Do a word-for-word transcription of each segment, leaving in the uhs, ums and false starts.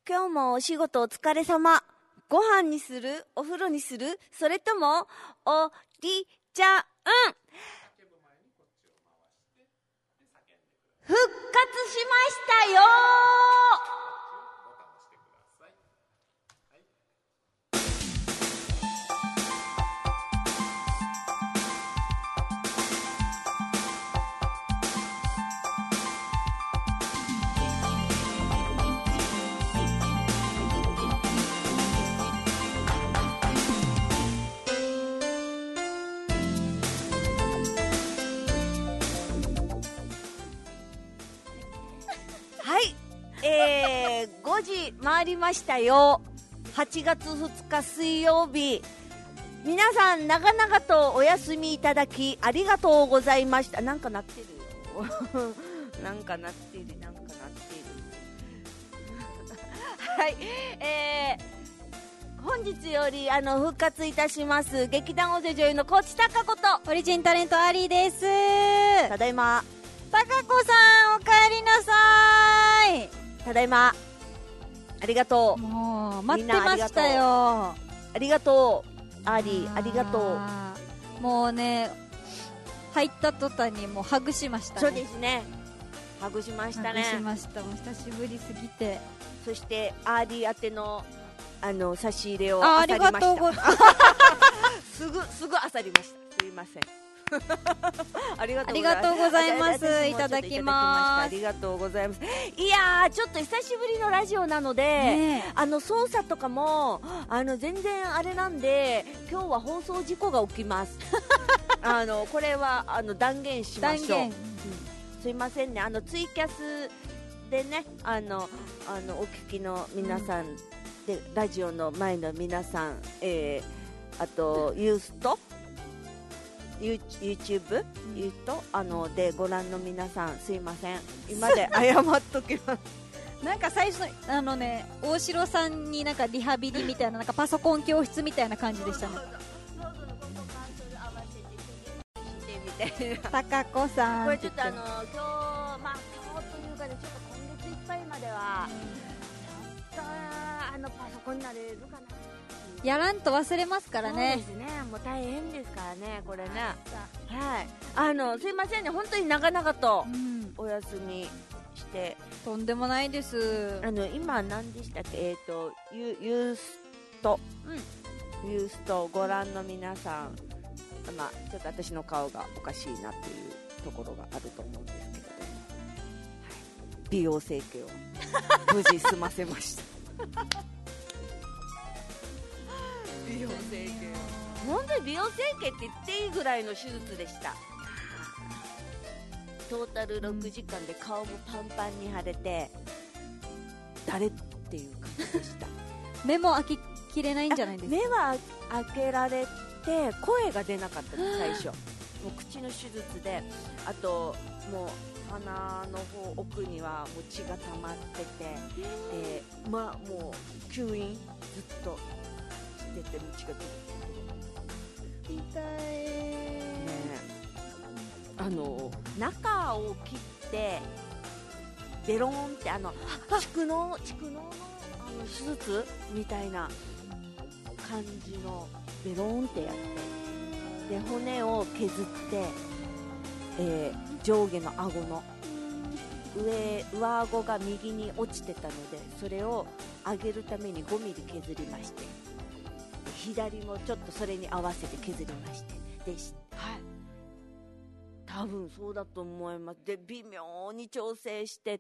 今日もお仕事お疲れ様。ご飯にする？お風呂にする？それともおりちゃん。復活しましたよ。はい、えー、ごじ回りましたよ。はちがつふつか水曜日、皆さん長々とお休みいただきありがとうございました。なんか鳴ってるよなんか鳴ってるなんか鳴ってるはい、えー、本日よりあの復活いたします劇団大勢女優の高知貴子とオリジンタレントアリーです。 ただいま。 貴子さんお帰りなさい。 ただいま。ありがとう。 もう待ってましたよ。 ありがとうアーリー、ありがとう。もうね、入った途端にもうハグしましたね。 そうですね、ハグしましたね。 ハグしました。もう久しぶりすぎて。 そしてアーリー宛てのあの差し入れをあ漁りました。 ありがとうございますすぐすぐ漁りました。すいませんありがとうございます。いただきます。 ありがとうございます。いやー、ちょっと久しぶりのラジオなので、ね、あの操作とかもあの全然あれなんで、今日は放送事故が起きますあのこれはあの断言しましょう。断言、うん、すいませんね。あのツイキャスでね、あのあのお聞きの皆さん、うん、でラジオの前の皆さん、えー、あとユースとYouTube、うん、言うとあのでご覧の皆さん、すいません、今で謝っときますなんか最初あのね、大城さんになんかリハビリみたいな、なんかパソコン教室みたいな感じでしたね。貴子さん、 これちょっとあの今日、まあ今日というかね、ちょっと今月いっぱいまでは、ちょっとあのパソコンになれるかな。 やらんと忘れますからね。 そうですね、もう大変ですからね、これね。はい、あのすいませんね、本当に長々とお休みして、 うん、とんでもないです。 あの今何でしたっけ、えっ、ー、とユユースト、うん、ユーストご覧の皆さん、まあちょっと私の顔がおかしいなっていうところがあると思うんですけれども、はい、美容整形を無事済ませました美容整形、本当に美容整形って言っていいぐらいの手術でした。トータルろくじかんで顔もパンパンに腫れて、誰っていう感じでした目も開ききれないんじゃないですか。 目は開けられて声が出なかったです最初もう口の手術で、あともう鼻の方奥にはもう血が溜まってて、でまあもう吸引ずっとしてて、もう血が出て痛いね。あの中を切ってベローンってあの蓄膿蓄膿のあの手術みたいな感じのベローンってやって、で骨を削って、えー、上下の顎の上上顎が右に落ちてたので、それを上げるためにごミリ削りまして、左もちょっとそれに合わせて削りまして、で、はい、多分そうだと思います。で微妙に調整してって、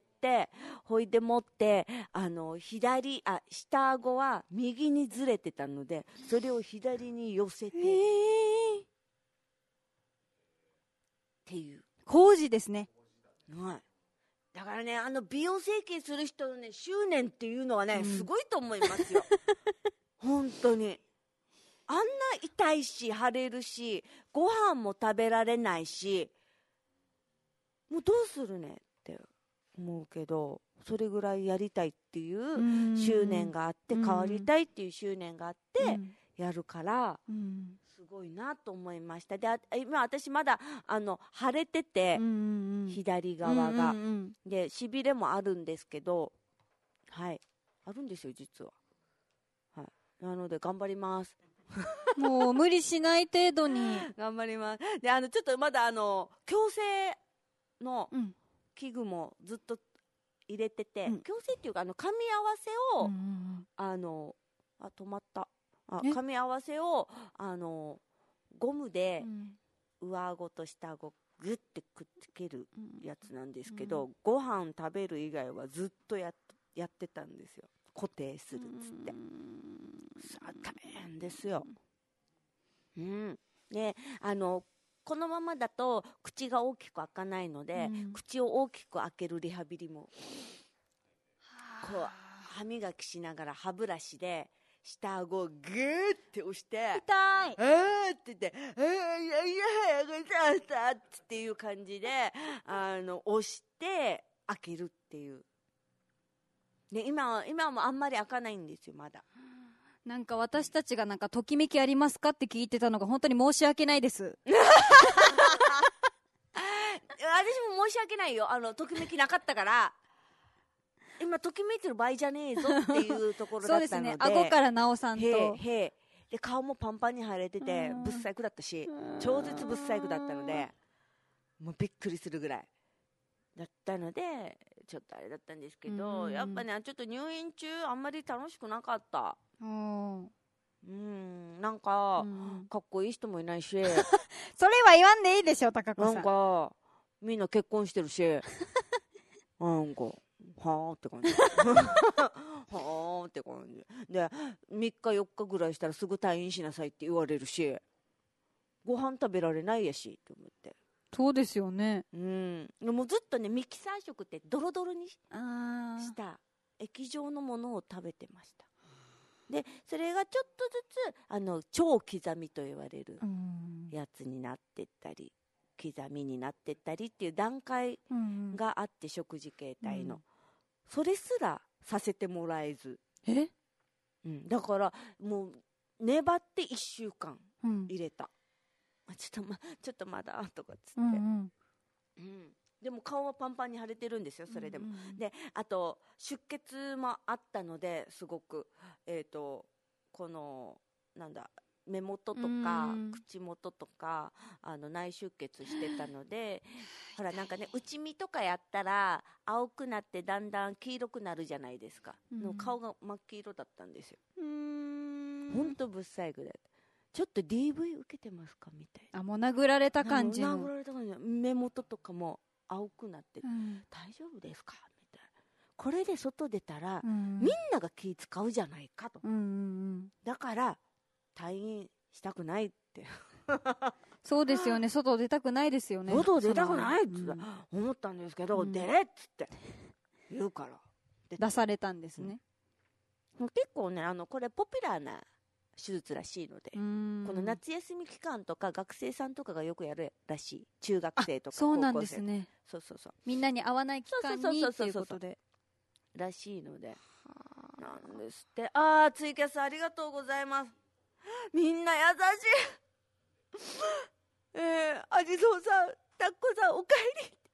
ほいでもってあの左あ下顎は右にずれてたので、それを左に寄せて、えー、っていう工事ですね。 はい、だからね、あの美容整形する人のね執念っていうのはね、うん、すごいと思いますよ本当に。あんな痛いし腫れるし、ご飯も食べられないし、もうどうするねって思うけど、それぐらいやりたいっていう執念があって、変わりたいっていう執念があってやるから、すごいなと思いました。で、今私まだあの腫れてて、左側がでしびれもあるんですけど、はい、 あるんですよ実は。はい、なので頑張ります。 もう無理しない程度に頑張ります。で、あのちょっとまだあの矯正の器具もずっと入れてて、うん、矯正っていうかあの噛み合わせを、うんうんうん、あのあ止まったあ噛み合わせをあのゴムで上顎と下顎グッてくっつけるやつなんですけど、うん、ご飯食べる以外はずっと や, やってたんですよ。固定するっつって、うん、さあ大変ですよ。うん、であのこのままだと口が大きく開かないので、うん、口を大きく開けるリハビリもこう歯磨きしながら歯ブラシで下顎をグーって押して痛いあーって言ってあーいやいや早くさっていう感じであの押して開けるっていう、ね、今今もあんまり開かないんですよまだ。 なんか私たちがなんかときめきありますかって聞いてたのが本当に申し訳ないです。私も申し訳ないよ、あのときめきなかったから今ときめいてる場合じゃねえぞっていうところだったのでそうですね、 顎からなおさんとへへで顔もパンパンに腫れててぶっ細工だったし超絶ぶっ細工だったのでもうびっくりするぐらいだったのでちょっとあれだったんですけど、やっぱねちょっと入院中あんまり楽しくなかった。うんうんなんかかっこいい人もいないしそれは言わんでいいでしょ高子さん。 なんかみんな結婚してるしなんかはーって感じはーって感じでみっかよっかぐらいしたらすぐ退院しなさいって言われるしご飯食べられないやしと思って。 そうですよね。 うん、もうずっとねミキサー食ってドロドロにした液状のものを食べてました。でそれがちょっとずつあの超刻みと言われるやつになってったり刻みになってったりっていう段階があって、食事形態の、うん、それすらさせてもらえずえ、 うん、だからもう粘っていっしゅうかん入れた、うん、ちょっとまちょっとまだとかっつって、うんうんうん、でも顔はパンパンに腫れてるんですよそれでも、うんうん、であと出血もあったのですごくえっとこのなんだ目元とか口元とかあの内出血してたのでほらなんかね内身とかやったら青くなってだんだん黄色くなるじゃないですか、うん、の顔が真っ黄色だったんですよ。うーんほんとぶっさいぐらいちょっと ディーブイ 受けてますかみたいな。 あもう殴られた感じの殴られた感じの目元とかも青くなって、うん、大丈夫ですかみたいな。これで外出たら、うん、みんなが気使うじゃないかと、うんうんうん、だから退院したくないってそうですよね外出たくないですよね外出たくないって思ったんですけど、うん、出れっつって言うから出されたんですね、 うん、結構ねあのこれポピュラーな手術らしいのでこの夏休み期間とか学生さんとかがよくやるらしい中学生とか高校生そうなんですね。 そうそうそうみんなに会わない期間にっていうことでらしいのでなんですって。あーツイキャスありがとうございます。みんな優しいえー、あじそうさんたっこさんおかえり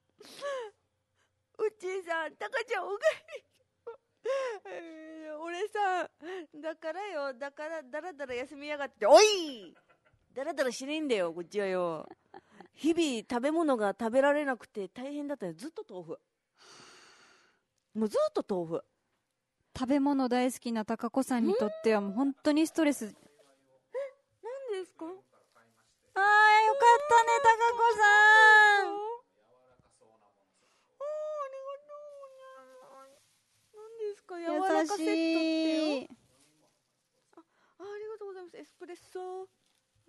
うっちーさんたかちゃんおかえりえー、俺さだからよだからだらだら休みやがっておいだらだらしねえんだよこっちはよ。日々食べ物が食べられなくて大変だったよ。ずっと豆腐もうずっと豆腐。 食べ物大好きな高子さんにとってはもう本当にストレス。え何ですか。あーよかったね高子さん。 柔らかセットってよ。あ、ありがとうございます。エスプレッソ、はい、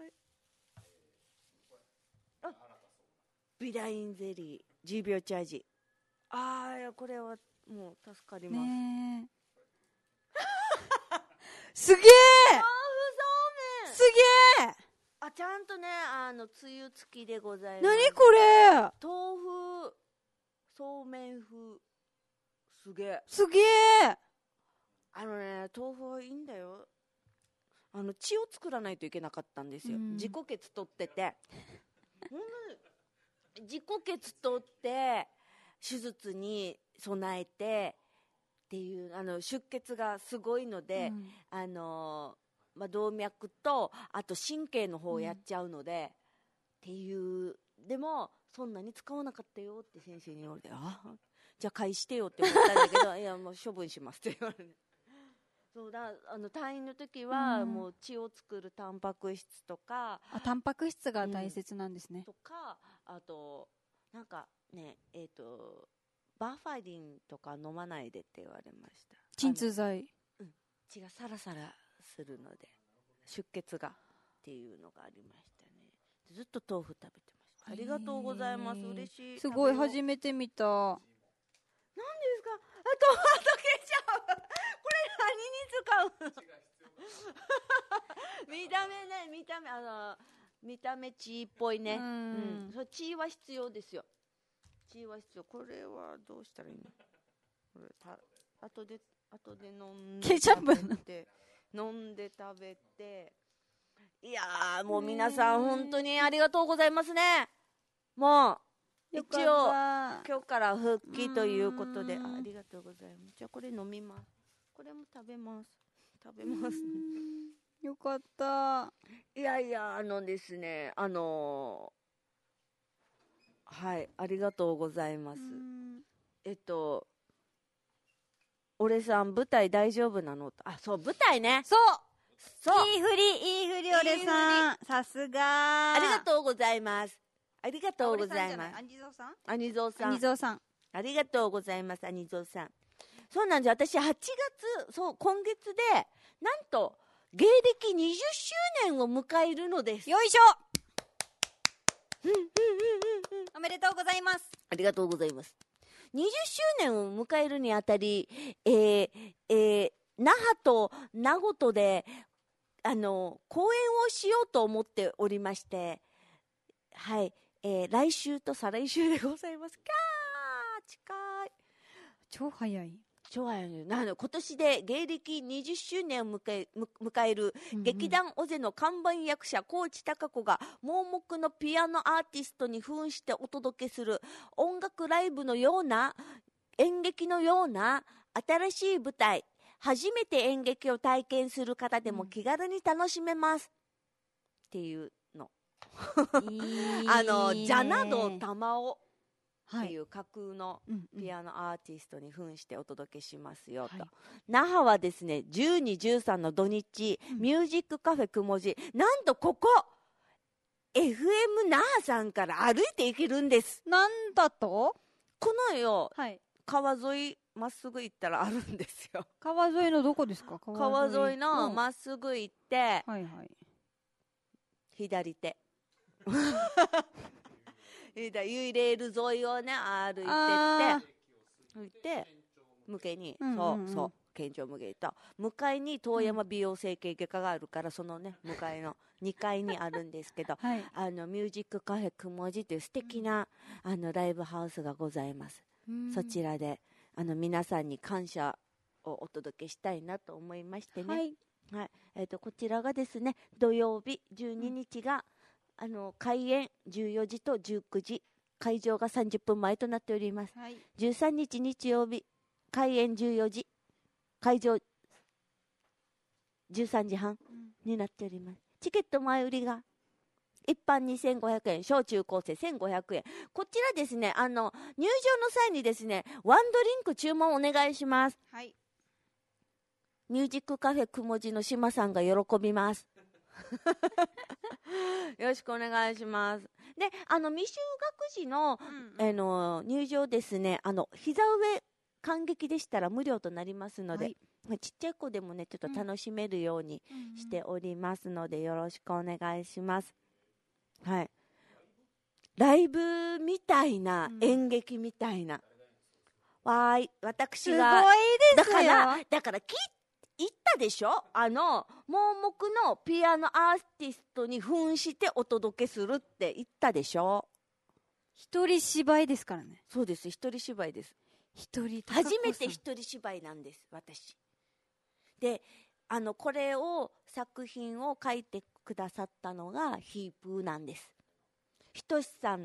あビダインゼリーじゅうびょうチャージ。ああこれはもう助かります、ね、 すげえ豆腐そうめんすげえ。 あちゃんとねあのつゆ付きでございます。 何これ。 豆腐そうめん風すげえすげえ。 あのね豆腐はいいんだよ。あの血を作らないといけなかったんですよ、うん、自己血取ってて自己血取って手術に備えてっていうあの出血がすごいので、 うん、 あのまあ、動脈とあと神経の方をやっちゃうので、うん、っていうでもそんなに使わなかったよって先生に言われて、あじゃあ返してよって思ったんだけどいやもう処分しますって言われて、そうだあの退院の時はもう血を作るタンパク質とか、 あタンパク質が大切なんですね、 うん、とかあとなんかねえっ、ー、とバーファリンとか飲まないでって言われました。 鎮痛剤、 うん、血がサラサラするので出血がっていうのがありましたね。ずっと豆腐食べてました。ありがとうございます。嬉しい。 すごい初めて見た。何ですか？あトマトケチャップこれ何に使うの見た目ね見た目あの見た目血っぽいね。うん、うん、そ血は必要ですよ。血は必要。これはどうしたらいいの？これた後で後で飲んでケチャップ飲んで食べて、いやーもう皆さん本当にありがとうございますね。もう一応今日から復帰ということで あ, ありがとうございます。じゃあこれ飲みます。これも食べます食べます、ね、 よかった。 いやいやあのですねあのー、はいありがとうございます。えっと俺さん舞台大丈夫なの？あそう舞台ね。 そうそういい振りいい振り俺さんさすがありがとうございます。ありがとうございます。 アニゾウさんアニゾウさんアニゾウさんありがとうございます。アニゾウさんそうなんです。私はちがつそう今月でなんと芸歴にじゅっしゅうねんを迎えるのです。 よいしょおめでとうございます。 ありがとうございます。にじゅっしゅうねんを迎えるにあたり、えーえー、那覇と名護とであの講演をしようと思っておりまして、はい、えー、来週と再来週でございます。キャー近い超早い超早いなの。今年で芸歴にじゅっしゅうねんを迎え、迎える劇団オゼの看板役者高知貴子が盲目のピアノアーティストに扮してお届けする音楽ライブのような演劇のような新しい舞台、初めて演劇を体験する方でも気軽に楽しめます、うん、っていうのいいあのジャナド玉緒っていう架空のピアノアーティストに扮してお届けしますよと、はい、那覇はですねじゅうに、じゅうさんの土日、うん、ミュージックカフェくもじなんとここ エフエム 那覇さんから歩いて行けるんです。 なんだとこのよ、 はい、 川沿いまっすぐ行ったらあるんですよ。 川沿いのどこですか？ 川沿いのまっすぐ行って、 はいはい、 左手ユイレール沿いをね歩いてって行って向けに、うんうんうん、そうそう県庁向けと向かいに遠山美容整形外科があるから、そのね向かいのにかいにあるんですけど、はい、あのミュージックカフェくもじという素敵なあのライブハウスがございます。そちらであの皆さんに感謝をお届けしたいなと思いましてね、はいはい、えーとこちらがですね土曜日じゅうににちが、うん、あの開演じゅうよじとじゅうくじ、会場がさんじゅっぷんまえとなっております、はい、じゅうさんにち日曜日開演じゅうよじ、会場じゅうさんじはんになっております。チケット前売りが一般にせんごひゃくえん、小中高生せんごひゃくえん。こちらですね、あの入場の際にですねワンドリンク注文お願いします。はい、ミュージックカフェくもじの島さんが喜びますよろしくお願いします。で、あの未就学児の、うんうん、あの入場ですね、あの膝上観劇でしたら無料となりますので、はい、ちっちゃい子でもねちょっと楽しめるようにしておりますので、よろしくお願いします。はい、ライブみたいな、うん、演劇みたいな、わーい、私がすごいですよ。 だからだからき言ったでしょ、あの盲目のピアノアーティストに扮してお届けするって言ったでしょ。 一人芝居ですからね。 そうです、一人芝居です。 一人初めて一人芝居なんです私で、あのこれを作品を書いてくださったのがヒープーなんです。ひとしさん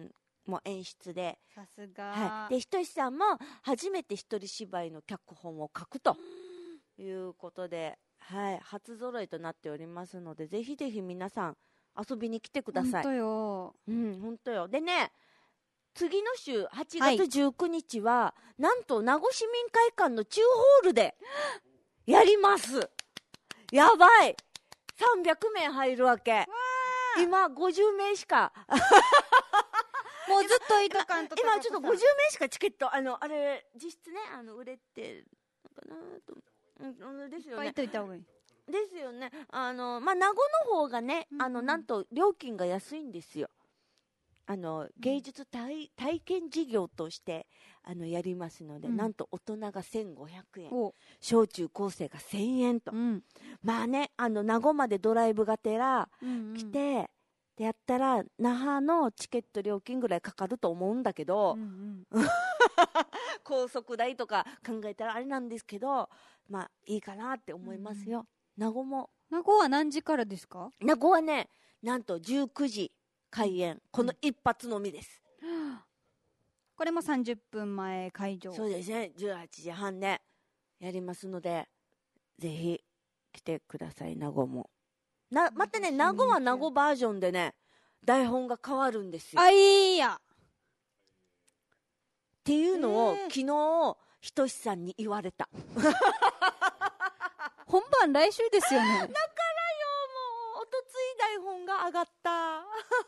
も演出で、 さすが、 はい、でひとしさんも初めて一人芝居の脚本を書くということで、はい、初揃いとなっておりますので、ぜひぜひ皆さん遊びに来てください。 本当よ、 うん、本当よ。でね、次の週はちがつじゅうくにちは、はい、なんと名護市民会館の中ホールでやります。やばい、さんびゃくめい入るわけ。今ごじゅうめいしかもうずっといとかんと今ちょっとごじゅうめいしかチケット、あのあれ実質ね、あの売れてのかなと、うん、ですよね。 いっぱいいといた方がいいですよね。あのまあ名護の方がね、うんうん、あのなんと料金が安いんですよ。あの芸術体、体験事業としてあのやりますので、うん、なんと大人がせんごひゃくえん、小中高生がせんえんと、うん、まあね、あの名護までドライブがてら来て、うんうん、でやったら那覇のチケット料金ぐらいかかると思うんだけど、うんうん、高速代とか考えたらあれなんですけど、まあいいかなって思いますよ。うん、名護も。 名護は何時からですか？ 名護はね、なんとじゅうくじ開演、この一発のみです、うん、 これもさんじゅっぷんまえ会場。 そうですね、じゅうはちじはんでやりますので、ぜひ来てください。名護もな、またね、名護は名護バージョンでね、台本が変わるんですよ。 あ、いいやっていうのを、えー、昨日ひとしさんに言われた本番来週ですよね。だからよ、 もうおとつい台本が上がった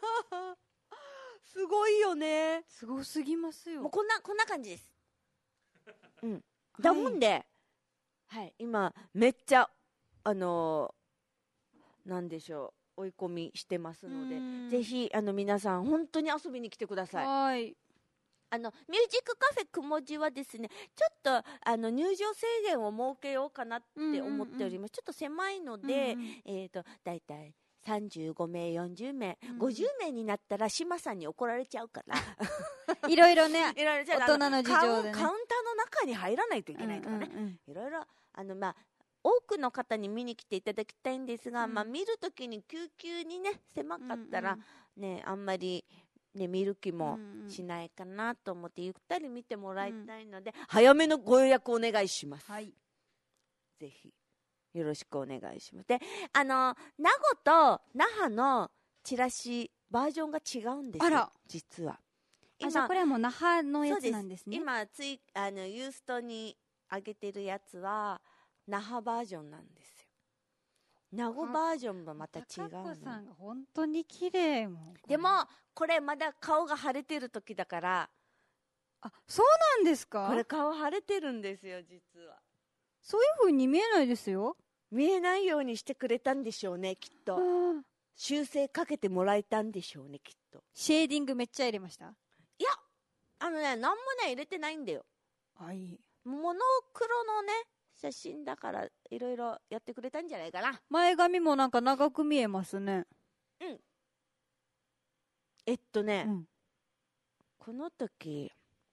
すごいよね。 すごすぎますよ。 もうこんなこんな感じです。うん。だもんで、はい、はい、今めっちゃあのー、なんでしょう、追い込みしてますので、ぜひあの皆さん本当に遊びに来てください。 はい。あのミュージックカフェくもじはですね、ちょっとあの入場制限を設けようかなって思っております。うんうんうん、ちょっと狭いので、うんうん、えっとだいたいさんじゅうごめい、よんじゅうめい、うん、ごじゅうめいになったら島さんに怒られちゃうからいろいろね、 いろいろ大人の事情でね、 カウンターの中に入らないといけないからね、うんうんうん、いろいろあのまあ多くの方に見に来ていただきたいんですが、うん、まあ見るときにぎゅうぎゅうにね狭かったら、うんうん、ね、あんまりね、見る気もしないかなと思って、ゆったり見てもらいたいので、うん、早めのご予約お願いします、はい、ぜひよろしくお願いします。で、あの名護と那覇のチラシバージョンが違うんですよ。あら、実は今、あ、じゃあこれはもう那覇のやつなんですね。 今ついあのユーストに上げてるやつは那覇バージョンなんですよ。名護バージョンはまた違うの。 高子さんが本当に綺麗もん。 でもこれまだ顔が腫れてる時だから。 あ、そうなんですか？ これ顔腫れてるんですよ、実は。 そういう風に見えないですよ。 見えないようにしてくれたんでしょうね、きっと。修正かけてもらえたんでしょうね、きっと。 シェーディングめっちゃ入れました？ いや、あのね、なんもね入れてないんだよ。 はい。 モノクロのね写真だからいろいろやってくれたんじゃないかな。 前髪もなんか長く見えますね。 うん。えっとね、うん、この時、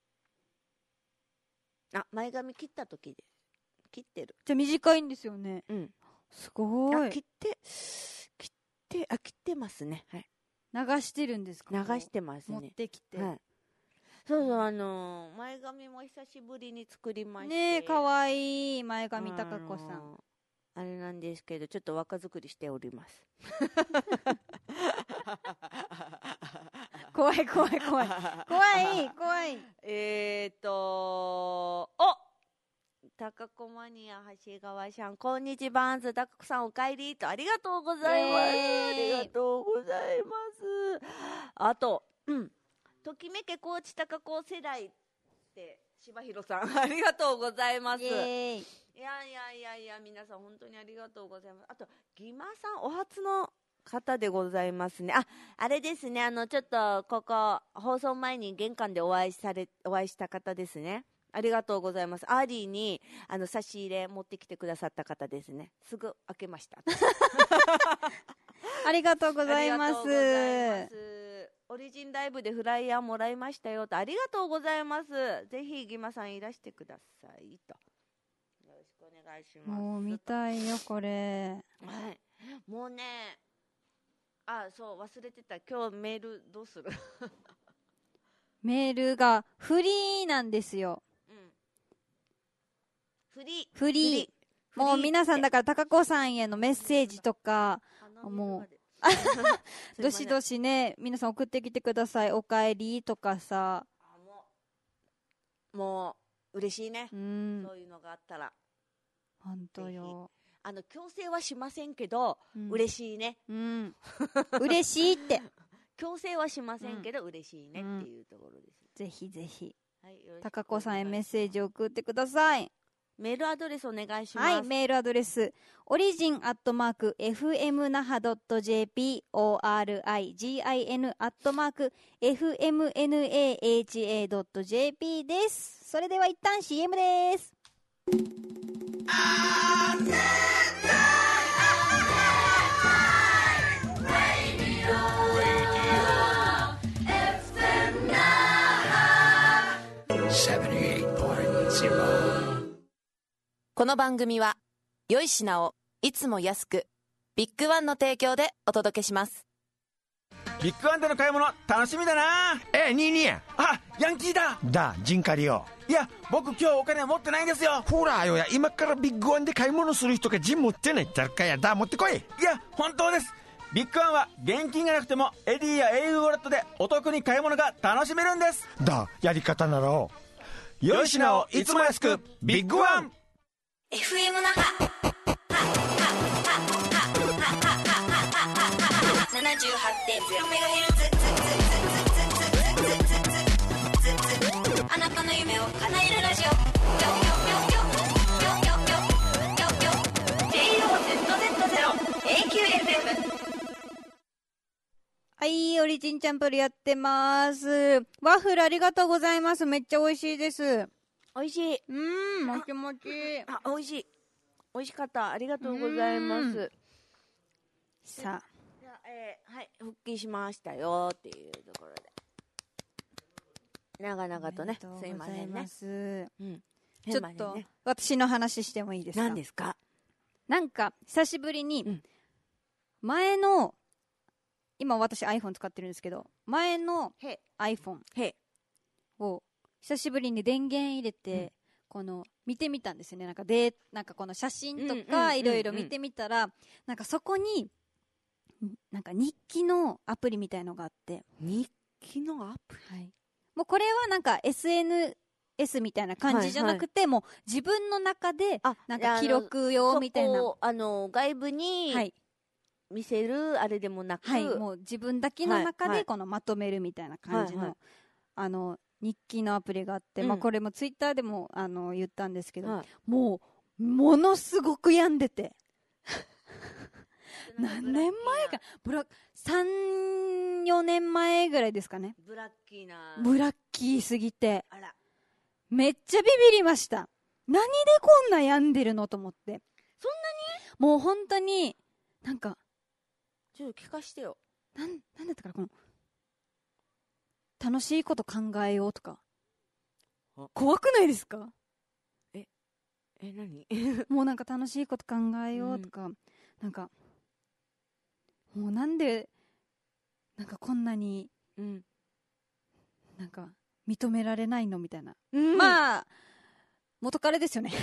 あ、前髪切った時で切ってる。 じゃあ短いんですよね。 うん。 すごい。 あ、切って切ってあ切ってますね。はい。 流してるんですか？ 流してますね。 持ってきて。 はい。そうそう、あのー、前髪も久しぶりに作りまして。 ねえ、かわいい前髪たかこさん、あのー、あれなんですけど、ちょっと若作りしております怖い怖い怖い怖い怖い。 えーとおたかこマニア長谷川さん、こんにちは、たかこさんお帰りと、ありがとうございます、ありがとうございます。あと、うんときめけコーチ高校世代って柴弘さんありがとうございます。いやいやいやいや、皆さん本当にありがとうございます。あとギマさんお初の方でございますね。あ、あれですね、あのちょっとここ放送前に玄関でお会いされお会いした方ですね。ありがとうございます。アーディーにあの差し入れ持ってきてくださった方ですね。すぐ開けましたありがとうございます。 オリジンライブでフライヤーもらいましたよと、ありがとうございます。ぜひギマさんいらしてくださいと、よろしくお願いします。 もう見たいよこれ。 はい、もうね、あ、そう忘れてた、今日メールどうするメールがフリーなんですよ。 うん、フリーフリー。もう皆さんだから高子さんへのメッセージとか、もうどしどしね皆さん送ってきてください。おかえりとかさ、 もう、もう嬉しいね、 うん、 そういうのがあったら。 本当よ。 あの強制はしませんけど、うん、嬉しいね、 うん、嬉しいって強制はしませんけど、うん、嬉しいねっていうところです、 うん、ぜひぜひ、 はい、 高子さんへメッセージを送ってください。 メールアドレスお願いします。 はい、メールアドレスオリジンアットマーク エフエムナハドットジェーピー オーアールアイジーアイエヌ アットマーク エフエムエヌエーエイチエー ドットジェーピー です。それでは一旦 シーエム です。 この番組は良い品をいつも安くビッグワンの提供でお届けします。 ビッグワンでの買い物楽しみだな。 え、ニーニーや。 あ、ヤンキーだ。 だ、ジンカリよ。 いや、僕今日お金持ってないんですよ。 ほらよや、今からビッグワンで買い物する人がジン持ってないってあるかや。だ、持ってこい。 いや、本当です。ビッグワンは現金がなくてもエディや エーユー ウォレットでお得に買い物が楽しめるんです。 だ、やり方なら良い品をいつも安くビッグワン。 エフエム 那覇 ななじゅうはちてんゼロメガヘルツ、あなたの夢を叶えるラジオ、ジェイオーゼットゼットゼロ エーキューエフエム。 はい、オリジンチャンプルやってます。ワッフルありがとうございます。めっちゃ美味しいです。 美味しい。 うーん、もちもち。 あ、美味しい。美味しかった。ありがとうございます。 さあ、 じゃあ、えー、はい、復帰しましたよっていうところで。長々とね、すいませんね。うん、 ちょっと、ね、私の話してもいいですか？ 何ですか？ なんか久しぶりに前の、今私 iPhone 使ってるんですけど、前の iPhone を久しぶりに電源入れて、うん、この見てみたんですよね。なんかでなんかこの写真とかいろいろ見てみたら、なんかそこになんか日記のアプリみたいのがあって、 日記のアプリ、 はい、もうこれはなんか エスエヌエス みたいな感じじゃなくて、はいはい、もう自分の中でなんか記録用みたいな、 あの外部に見せるあれでもなく、 はい、もう自分だけの中でこのまとめるみたいな感じの、はいはい、あの日記のアプリがあって、うん、まあ、これもツイッターでもあの言ったんですけど、はい、もうものすごく病んでて何年前かブラさん、よねんまえぐらいですかね。 ブラッキーなブラッキーすぎて、 あら、 めっちゃビビりました。何でこんな病んでるのと思って。 そんなに？ もう本当になんかちょっと聞かしてよ。 なんなんだったかな、この楽しいこと考えようとか。怖くないですか？ ええ何もうなんか楽しいこと考えようとか、うん、なんかもうなんでなんかこんなに、うん、なんか認められないのみたいな、うん、まあ元彼ですよね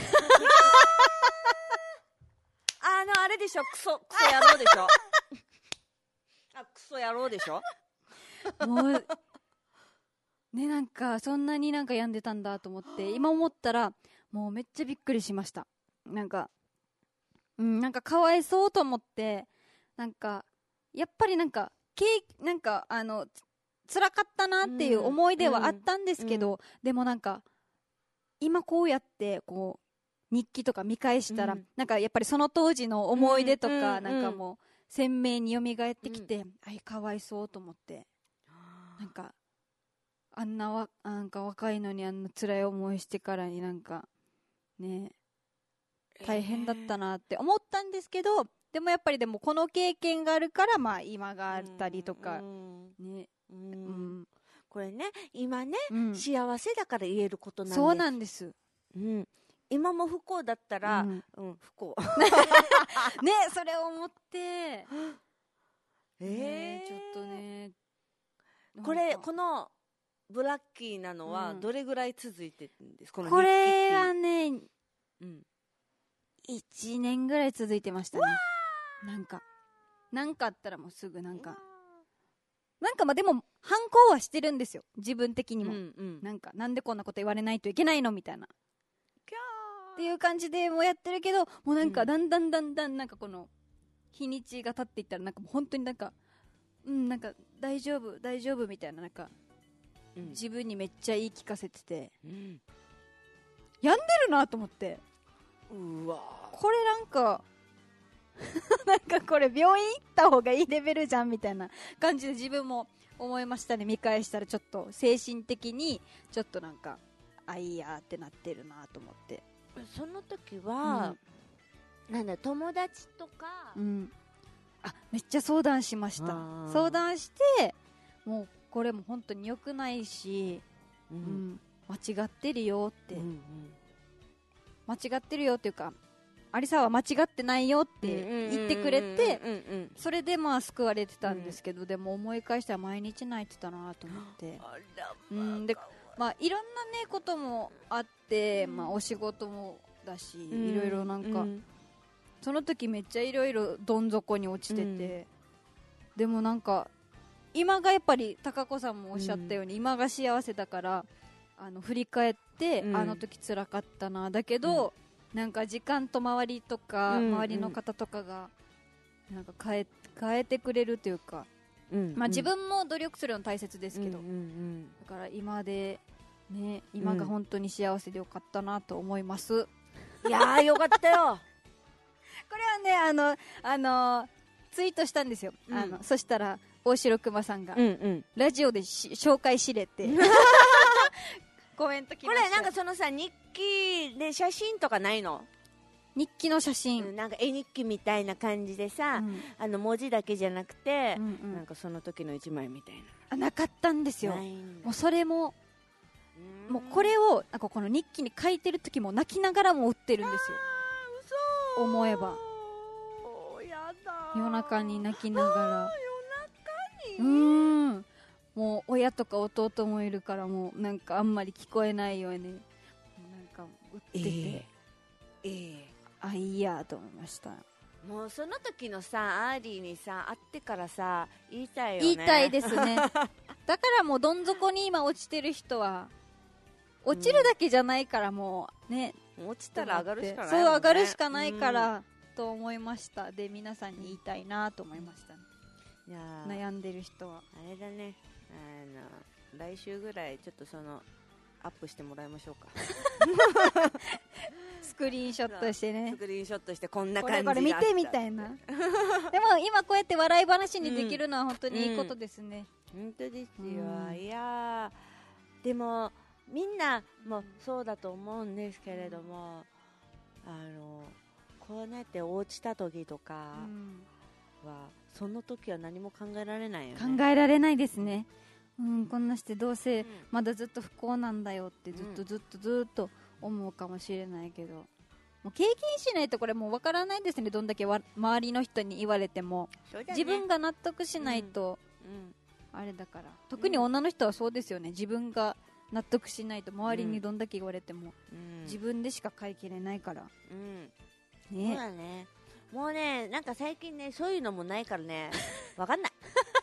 あのあれでしょ、クソクソ野郎でしょあ、クソ野郎でしょもうね、なんかそんなになんか病んでたんだと思って今思ったらもうめっちゃびっくりしました。なんか、うん、なんかかわいそうと思って、なんかやっぱりなんかけなんかあの辛かったなっていう思い出はあったんですけど、うんうん、でもなんか今こうやってこう日記とか見返したら、うん、なんかやっぱりその当時の思い出とか、うんうん、なんかもう鮮明に蘇ってきて、うん、あいかわいそうと思って、なんかあんなわなんか若いのにあんな辛い思いしてからになんかね大変だったなって思ったんですけど、でもやっぱりでもこの経験があるからまあ今があったりとか、ね、うん、 これね今ね、うん、幸せだから言えることなんです。 そうなんです、 うん、今も不幸だったら、うんうん、不幸ね、それを思ってえー、 ね、ちょっとねこれこのブラッキーなのはうんどれぐらい続いてるんですか、 これはは、 ねうん、 いちねんぐらい続いてましたね。なんかなんかあったらもうすぐなんかなんかまあでも反抗はしてるんですよ、自分的にも、 うんうんなんかなんでこんなこと言われないといけないのみたいなっていう感じでもうやってるけど、もうなんかうんだんだんだんだんなんかこの日にちが経っていったらなんかもう本当になんかうんなんか大丈夫大丈夫みたいな、なんかうん自分にめっちゃ言い聞かせててうん出るなと思って、 うわこれなんかなんかこれ病院行った方がいいレベルじゃんみたいな感じで自分も思いましたね。見返したらちょっと精神的にちょっとなんかあいいやってなってるなと思って、 その時は、なんだ友達とか、 うん、あめっちゃ相談しました。 あー相談してもうこれも本当に良くないし、 ううんん、間違ってるよって、 うんうん間違ってるよっていうかアリサは間違ってないよって言ってくれて、 うんうんうんそれでまあ救われてたんですけど、でも思い返したら毎日泣いてたなと思って、 あらうんでまあいろんなねこともあって、まあお仕事もだし、いろいろなんか、 うんその時めっちゃいろいろどん底に落ちてて、でもなんか今がやっぱり高子さんもおっしゃったように、今が幸せだからあの振り返って、 うんあの時辛かったなだけど、なんか時間と周りとか、 うん周りの方とかがなんか変え変えてくれるというか、 うんまあ、自分も努力するの大切ですけど、 うんうんだから今でね今が本当に幸せでよかったなと思います、 うん、いやーよかったよこれはねあのあのツイートしたんですよ、 うんあのそしたら大城熊さんが、 うんうんラジオでし紹介しれってコメント来こましたれなんかそのさ日記で写真とかないの、 日記の写真、 うん、なんか絵日記みたいな感じでさ、 うんあの文字だけじゃなくて、 うんうんなんかその時の一枚みたいあなかったんですなよ。 ないんだもうそれもうんもうこれをなんかこの日記に書いてる時も泣きながらも売ってるんですよ。 嘘思えばやだ夜中に泣きながら夜中うにーんもう親とか弟もいるからもうなんかあんまり聞こえないようにもうなんか売ってて、 えええあいいやと思いました。 えもうその時のさアーリーにさ会ってからさ言いたいよね。 言いたいですねだからもうどん底に今落ちてる人は落ちるだけじゃないからもうね、 落ちたら上がるしかないそうもんね、 上がるしかないから、と思いました。で皆さんに言いたいなと思いましたね、 うん、いやー悩んでる人はあれだねあの来週ぐらいちょっとそのアップしてもらいましょうかスクリーンショットしてねスクリーンショットしてこんなこ感じれこれ見てみたいいなでも今こうやって笑い話にできるのは本当にいいことですね、 本当ですよ、 うんいやーでもみんなもそうだと思うんですけれども、あのこうやって落ちた時とかうんは、その時は何も考えられないよね。 考えられないですね、うん、こんなしてどうせうんまだずっと不幸なんだよってずっうんとずっとずっと思うかもしれないけど、もう経験しないとこれもうわからないですね。どんだけわ周りの人に言われても、 そうだね自分が納得しないと、 うんあれだから特に女の人はそうですよね。自分が納得しないと周りにどんだけ言われても、 うん自分でしか買い切れないからうんそうね。 だね。もうね、なんか最近ね、そういうのもないからね、わかんない。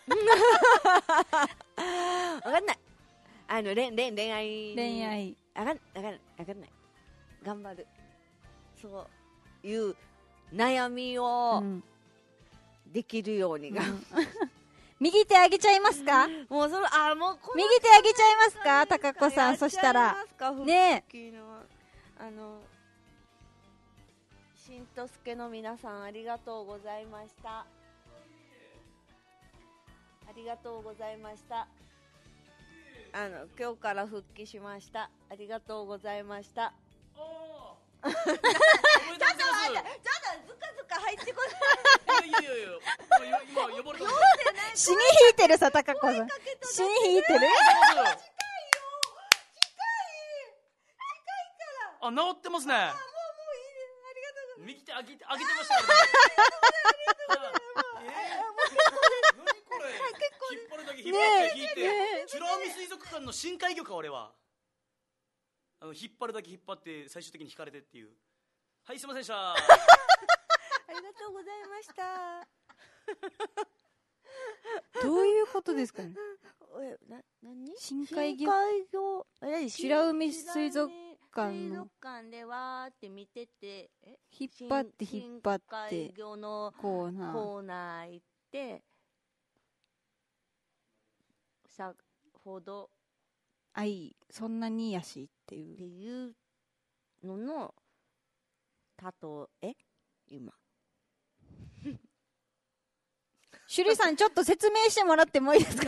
わかんない。あの、恋、恋、恋愛。 恋。愛わかん、わかんない。わかんない。頑張る。そういう悩みうをんできるようにが、 右手あげちゃいますか？ もうその、あ、もうこの右手あげちゃいますか？高子さん、そしたらねえ。あの、しんとすけの皆さんありがとうございました。ありがとうございました。あの今日から復帰しました。ありがとうございました。 ちょっと待って、ちょっとずかずか入ってこいやいやいやいや、今今呼ばれたんですよ。 死に引いてるさ、高子さん。死に引いてる？ あ、治ってますね。あ、もうもういいです。ありがとうございます。右手上げて上げてましたからね。ありがとうございます。えー、何これ。 結構引っ張るだけ引っ張って引いて、美ら海水族館の深海魚か俺は。あの引っ張るだけ引っ張って最終的に引かれてっていう。はい、すいませんでした。 ありがとうございました。 どういうことですかね。 え、な、何？ 深海魚。 深海魚。え、 美ら海水族館水の族館でわーって見てて、え、 引っ張って引っ張っ深海て魚のコーナー。 コーナー行って、さほどあい、そんなにやしっていう。 っていうのの例え今。 シュリさん、ちょっと説明してもらってもいいですか？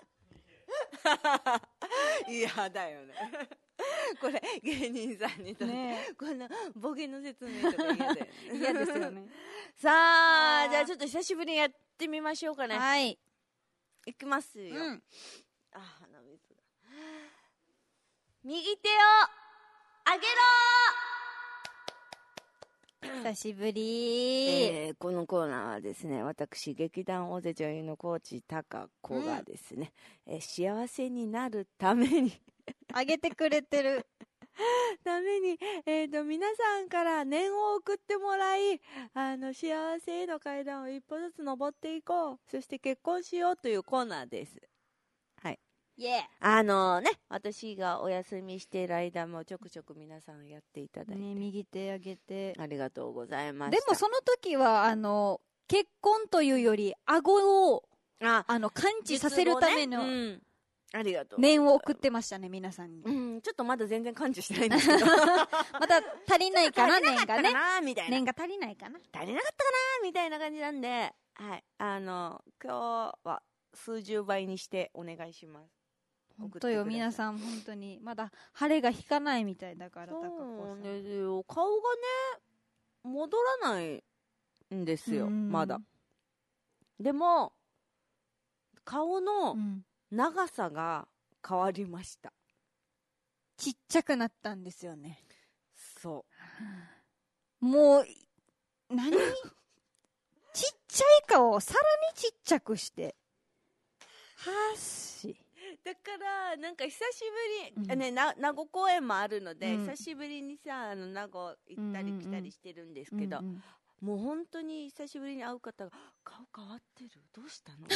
いやだよね。これ芸人さんにとって、ね、こんなボケの説明とか嫌だよね。 嫌ですよね。 さあ、じゃあちょっと久しぶりにやってみましょうかね。 はい。 いきますよ。 うん、 あ、鼻水が。右手を上げろ久しぶり、 えー、このコーナーはですね、私劇団大勢女優のコーチ高子がですね、うん、えー、幸せになるためにあげてくれてるために、えーと、皆さんから念を送ってもらい、あの幸せへの階段を一歩ずつ登っていこう、そして結婚しようというコーナーです。はい。 Yeah. あのね、私がお休みしている間もちょくちょく皆さんやっていただいて、ね、 右手上げてありがとうございました。 でもその時はあの結婚というより顎をああの感知させるための、 ね、うん、ありがとう念を送ってましたね、皆さんに。 うん、ちょっとまだ全然感知してないんですけどまた足りないかな、念がね、 みたいな、 念が足りないかな、 足りなかったかなみたいな感じなんで、はい、あの今日は数十倍にしてお願いします。 本当よ、皆さん本当にまだ晴れが引かないみたいだから。 そうなんですよ、顔がね戻らないんですよ、まだ。でも顔の長さが変わりました、うん、 ちっちゃくなったんですよね。 そうもう何ちっちゃい顔をさらにちっちゃくしてはっしだからなんか久しぶり、うん、ね、な名護公演もあるので、うん、久しぶりにさあの名護行ったり来たりしてるんですけど、うんうん、もう本当に久しぶりに会う方が顔変わってる、どうしたの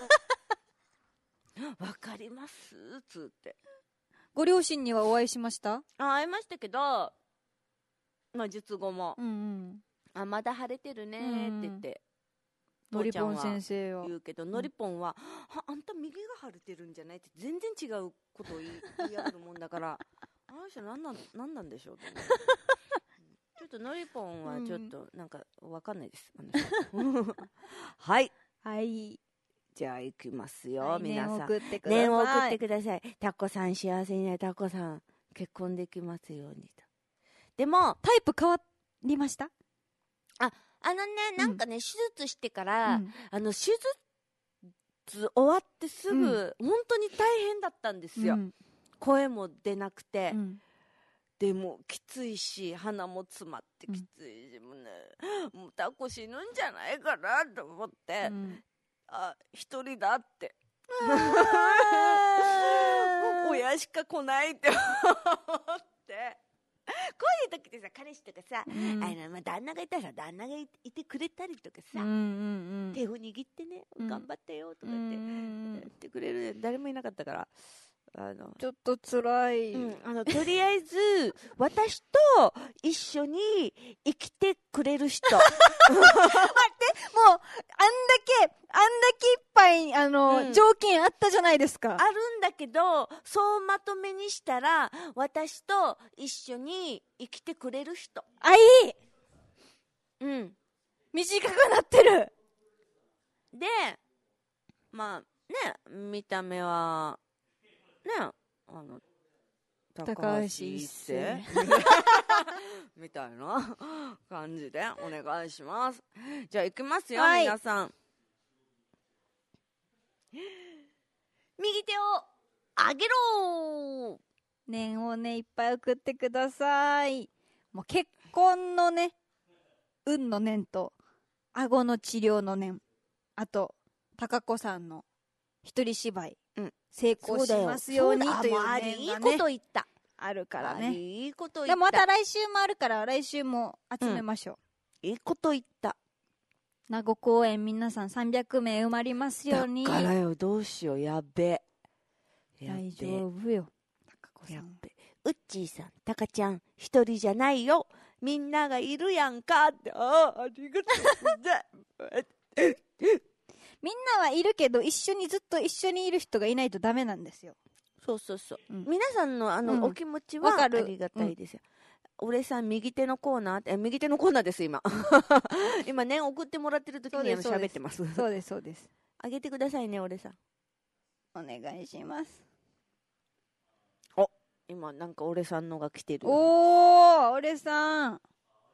わかりますつってご両親にはお会いしました？ あ、会いましたけど、まあ術後も、 うんうん、 あ、まだ晴れてるねって言って、うん、 のりぽん先生は言うけど、のりぽんは、うん、あんた右が腫れてるんじゃないって全然違うことを言い言い合うもんだからあの人何なん、何なんでしょうってちょっとのりぽんはちょっとなんかわかんないです、うん、はいはいじゃあ行きますよ、はい、皆さん念を送ってください。 念を送ってください。タコさん幸せになる、タコさん結婚できますようにと。でもタイプ変わりました？ あ、あのね、なんかね、うん、手術してから、うん、あの手術終わってすぐ、うん、本当に大変だったんですよ、うん、声も出なくて、うん、でもきついし鼻も詰まってきついし、もうね、もうタコ死ぬんじゃないかなと思って、うん、あ、一人だって親しか来ないって思ってこういう時ってさ、彼氏とかさ、うん、あのまあ、旦那がいたら旦那がいてくれたりとかさ、うんうんうん、手を握ってね、うん、頑張ったよとかって言ってくれる、誰もいなかったから、あのちょっと辛い、 うん、あのとりあえず私と一緒に生きてくれる人待って、 もうあんだけあんだけいっぱいあの、うん、条件あったじゃないですか。 あるんだけど、そうまとめにしたら私と一緒に生きてくれる人。 あ、いい、 うん、 短くなってる。 でまあね、見た目はね、あの高橋一生みたいな感じでお願いします。じゃあ行きますよ、はい、皆さん。右手を上げろ。 念をねいっぱい送ってください。もう結婚のね、運の念と顎の治療の念、あと高子さんの一人芝居、 うん、 成功しますようにというあれいい念がねこと言ったあるからあれね。 いいこと言でったもまた来週もあるから来週も集めましょう。 いいこと言った名護公演皆さんさんびゃくめい埋まりますように。 だからよどうしようやべえやべえ大丈夫よ。高子さんやっべうっちーさんたかちゃん一人じゃないよみんながいるやんかってあありがとうございますみんなはいるけど一緒にずっと一緒にいる人がいないとダメなんですよ。 そうそうそう、 うん皆さんのあの、 うんお気持ちはあわかるりがたいですよ、俺さん右手のコーナーえ右手のコーナーです今今ね送ってもらってる時にあのそうです喋ってますそうですそうです。 あげてくださいね俺さんお願いします。 今なんか俺さんのが来てるおー俺さん。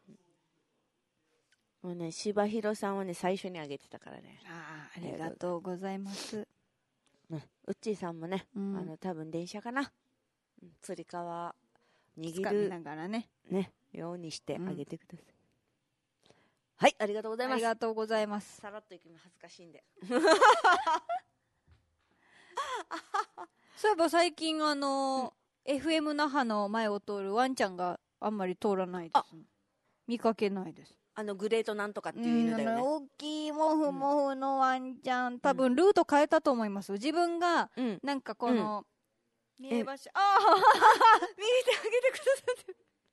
もうね柴弘さんはね最初にあげてたからねあーありがとうございます。 ねうっちーさんもね、 うんあの多分電車かな、うんつり革つ握かみるながらね。 ねようにしてあげてください、はいありがとうございあますりがとうございます。 さらっといくの恥ずかしいんでそういえば最近あのー、エフエム 那覇の前を通るワンちゃんがあんまり通らないですね。見かけないです。 あのグレートなんとかっていう犬だよね、 大きいモフモフのワンちゃん、多分ルート変えたと思います。自分がうんなんかこの、見え場所、ああ見てあげてくださって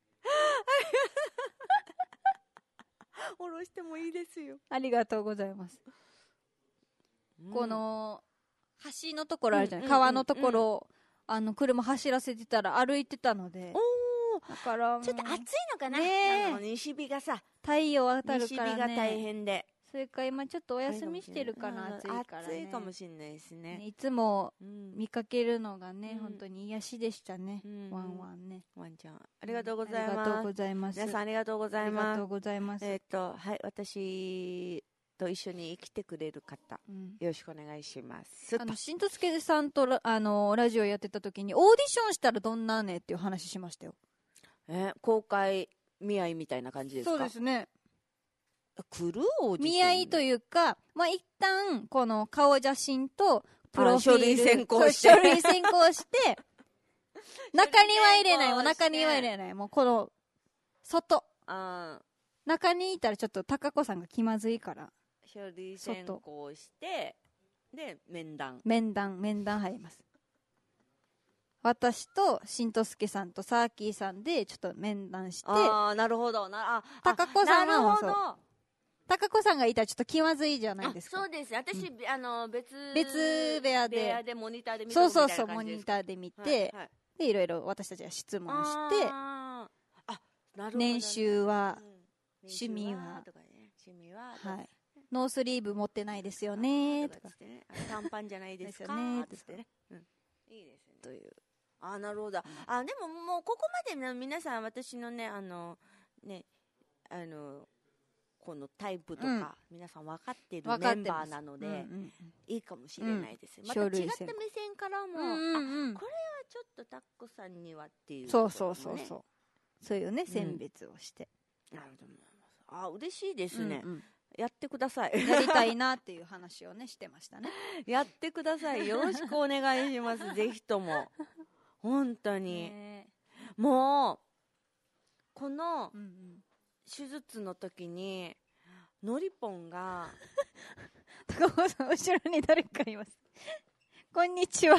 下ろしてもいいですよ、 ありがとうございます。この橋のところあるじゃない、 うん川のところを、あの車走らせてたら歩いてたので、 おだからちょっと暑いのかな、 ねえあの西日がさ太陽当たる西日からが大ね。 変でそれか今ちょっとお休みしてるかな、暑いからね。 暑いかもしれないですね、 ねいつもうん見かけるのがね、 うん本当に癒しでしたね、 うんワンワンね。 ワンちゃんありがとうございありがとうごますざいます。 皆さんありがとうございありがとうますございます。 えっ、とはい私と一緒に生きてくれる方うんよろしくお願いしますあのしんとすけさんとラあのラジオやってた時にオーディションしたらどんなねっていう話しましたよ。 え公開見合いみたいな感じですか。 そうですね。 来るオーディション見合いというか、まあ、一旦この顔写真とプロフィールあ書類選考してそう書類選考して中には入れないもう中には入れないもうこの外あ中にいたらちょっと高子さんが気まずいから書類選考してで面談面談面談入ります。私としんとすけさんとサーキーさんでちょっと面談して、 ああなるほどなあ高子さんはなるほどそう高子さんがいたらちょっと気まずいじゃないあですか。 そうです私、あの別別部屋で部屋でモニターで見そうとくみたそそうモいうな感じですニターで見て、 はいはいでいろいろ私たちが質問してあーあなるほど年収はうん趣味はとかね趣味ははいノースリーブ持ってないですよねとかとかつってねあ短パンじゃないですかですよねつってね、うん、いいですねというあなるほど、あでももうここまでね皆さん私のねあのねあのこのタイプとか、 うん皆さん分かってる分かってますメンバーなので、 うんうんいいかもしれないです、 うんまた違った目書類選考線からも、 うんうんうんあこれはちょっとタッコさんにはっていうそうところもねそうそうそうそういうね選別をして、 なるほどあ嬉しいですね、 うんうんやってくださいやりたいなっていう話をねしてましたね。 やってくださいよろしくお願いしますぜひとも本当に、 ねもうこのうんうん手術の時にのりぽんが高子さん後ろに誰かいますこんにちは